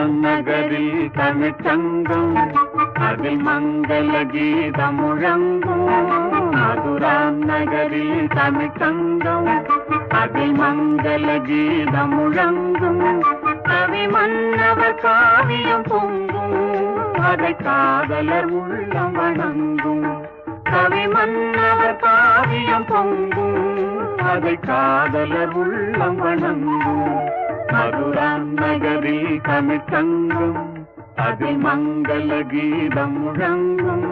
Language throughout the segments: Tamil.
நகரில் தமிழ்ச்சங்கம் அதில் மங்கள கீதம் முழங்கும். மதுரா நகரில் தமிழ்ச்சங்கம் அதில் மங்கள கீதம் முழங்கும். கவி மன்னவர் காவியம் பொங்கும் அதை காதலர் உள்ளம் வணங்கும். கவி மன்னவர் காவியம் பொங்கும் அதை காதலர் உள்ளம் வணங்கும். மதுரா நகரில் தமிழ்ச்சங்கம் அதில் மங்கள கீதம் முழங்கும்.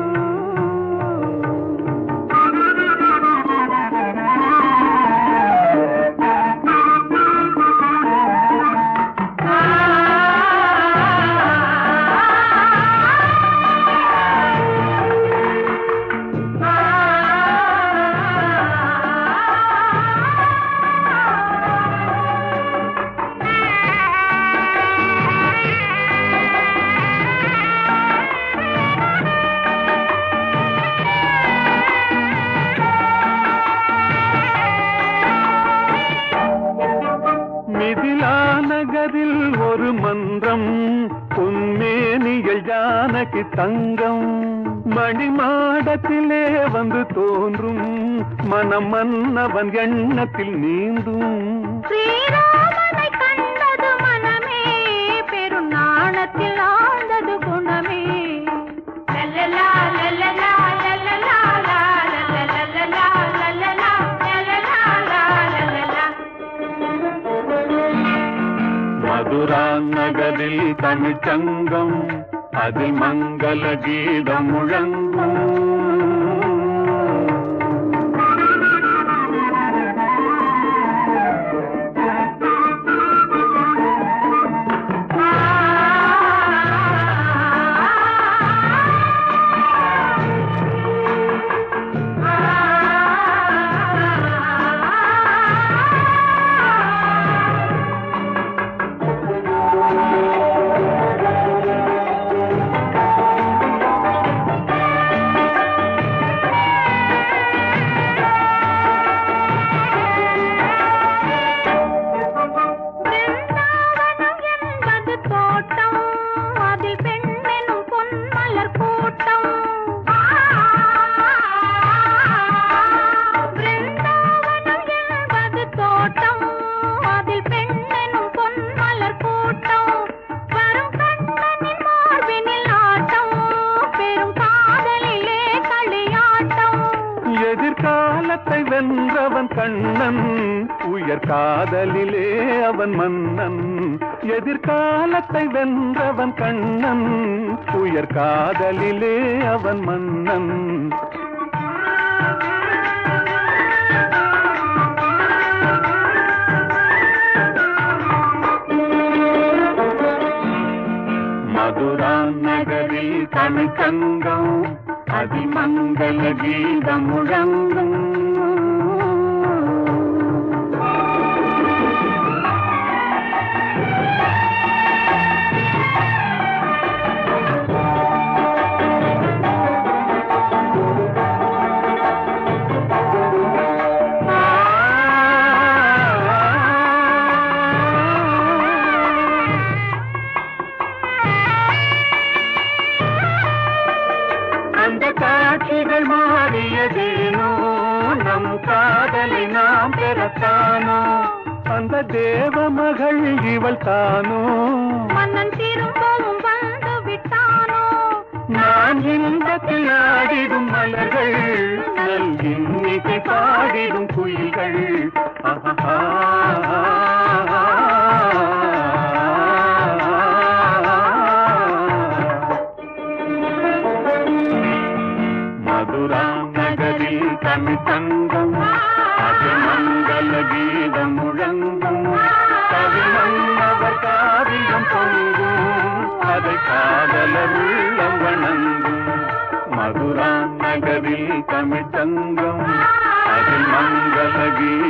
நகரில் ஒரு மன்றம் பொன்மேனிகள் ஜானகி தங்கம். மணிமாடத்திலே வந்து தோன்றும் மனம் மன்னவன் எண்ணத்தில் நீந்தும். ஸ்ரீராமனை கண்டது மனமே பெருநாணத்தில் ஆழ்ந்தது குணமே. லல்லலா லல்லலா லல்லலா லல்லலா லல்லலா லல்லலா லல்லலா. மதுரா நகரில் தமிழ்ச்சங்கம் அதில் மங்கள கீதம் முழங்கும். எதிர்காலத்தை வென்றவன் கண்ணன் உயர் காதலிலே அவன் மன்னன். எதிர்காலத்தை வென்றவன் கண்ணன் உயர் காதலிலே அவன் மன்னன். மதுரா நகரில் தமிழ்ச்சங்கம் அதில் மங்கள கீதம் முழங்கும். அந்த காட்சிகள் மாறியதேனோ நம் காதலை நாம் பெறத்தானோ. அந்த தேவ மகள் இவள் தானோ மன்னன் திரும்பவும் வந்து விட்டானோ. நான் இன்பத்தில் ஆடிடும் மலர்கள் நல் இன்னிசை பாடிடும் குயில்கள். மதுரா நகரில் தமிழ்ச்சங்கம் அதில் மங்கள கீதம் முழங்கும். கவி மன்னவர் காவியம் பொங்கும் அதை காதலர் உள்ளம் வணங்கும். மதுரா நகரில் தமிழ்ச்சங்கம் அதில் மங்கள கீதம்